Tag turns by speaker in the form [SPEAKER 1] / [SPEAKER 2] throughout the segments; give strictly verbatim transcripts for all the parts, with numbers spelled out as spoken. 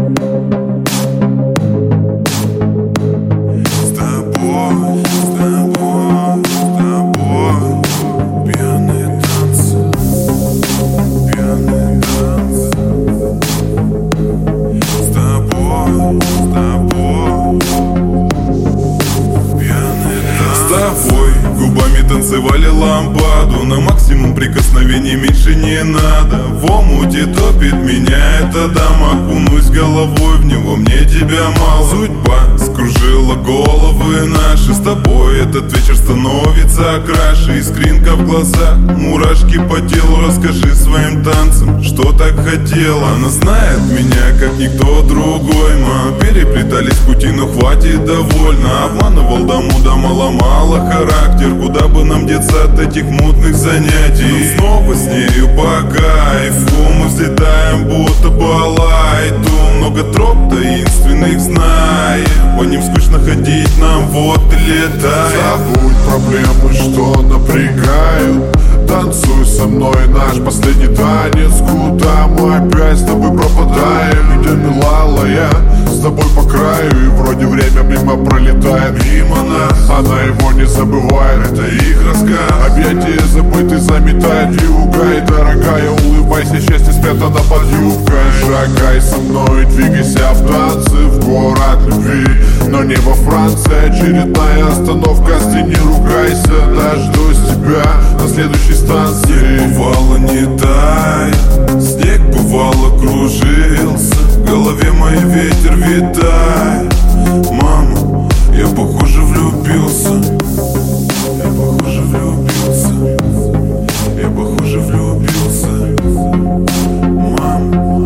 [SPEAKER 1] Губами танцевали ламбаду, на максимум прикосновений меньше не надо. В омуте топит меня эта дама, окунусь головой в него, мне тебя мало. Судьба скружила головы наши, с тобой этот вечер становится краше. Искринка в глазах, мурашки по телу, расскажи своим танцем, что так хотела. Она знает меня, как никто другой, мы переплетались пути, но хватит довольно. Обманывал до муда, ломала характер, куда бы нам деться от этих мутных занятий. Но снова с нею по кайфу мы взлетаем, будто балайту. Много троп таинственных знаем, по ним скучно ходить нам, вот и летаем.
[SPEAKER 2] Забудь проблемы, что напрягают, танцуй со мной наш последний танец. Куда мы опять с тобой пропадаем? Идем, милая, с тобой по краю, и вроде время мимо пролетает мимо нас. Она его не забывает, это их рассказ. Объятия забыты заметает вьюга, и дорогая, улыбайся, счастье спрятано под юбкой. Шагай со мной, двигайся в танце, в город любви, но не во Франции. Очередная остановка, не ругайся, дождусь тебя на следующей станции.
[SPEAKER 1] Снег бывало не тает, снег бывало кружился, в голове мой ветер витает. Мама, я похоже влюбился, я похоже влюбился, я похоже влюбился. Мама,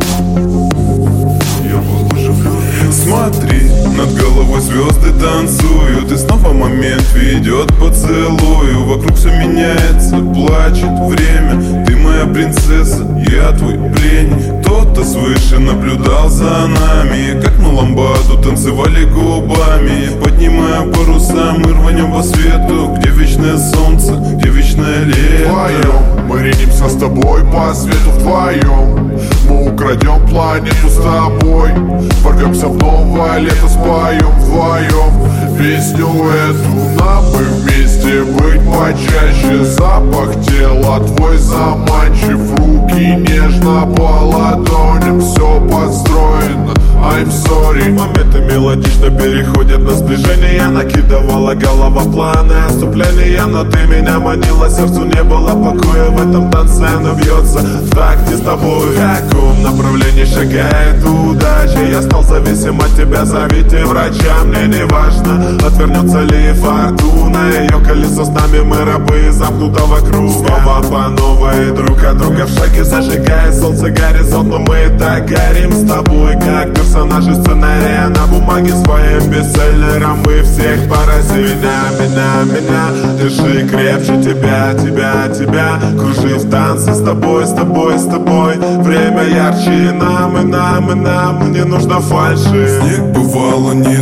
[SPEAKER 1] я похоже влюбился. Смотри, над головой звезды танцуют, и снова момент ведет поцелую. Вокруг все меняется, плачет время. Ты моя принцесса, я твой пленник. Кто-то свыше наблюдал за нами, как мы ламбаду танцевали губами. Поднимая паруса, мы рванем по свету, где вечное солнце, где вечное лето.
[SPEAKER 2] Вдвоем мы ринемся с тобой по свету, вдвоем мы украдем планету с тобой. Ворвемся в новое лето, споем вдвоем песню эту. Нам бы вместе быть почаще, запах тела твой заманчив, руки нежно по ладоням, все подстроено, I'm sorry.
[SPEAKER 3] Моменты мелодично переходят на сближение, накидывала голова планы отступления, но ты меня манила, сердцу не было покоя. В этом танце оно бьется в такте с тобой. В каком направлении шагает удача? Я стал зависим от тебя, зовите врача. Мне не важно, отвернется ли фортуна, ее колесо с нами, мы рабы замкнутого круга. Снова по новой, друг от друга в шаге, зажигая солнце горизонт, но мы и так горим с тобой, как персонажи сценария на бумаге. Своим бестселлером мы всех поразим. Меня, меня, меня, держи крепче тебя, тебя, тебя. Кружи в танце с тобой, с тобой, с тобой. Время ярче нам, и нам, и нам не нужно фальши.
[SPEAKER 1] Снег бывало не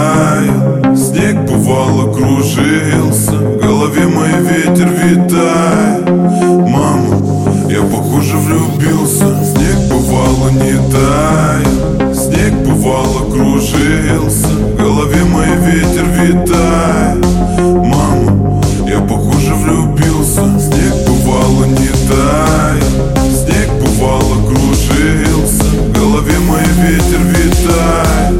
[SPEAKER 1] таял, снег бывало кружился, в голове мой ветер витает. Мама, я похоже влюбился. Снег бывало не таял, снег бывало кружился, в голове мой ветер витает. Мама, я похоже влюбился. Снег бывало не таял, снег бывало кружился, в голове мой ветер витает.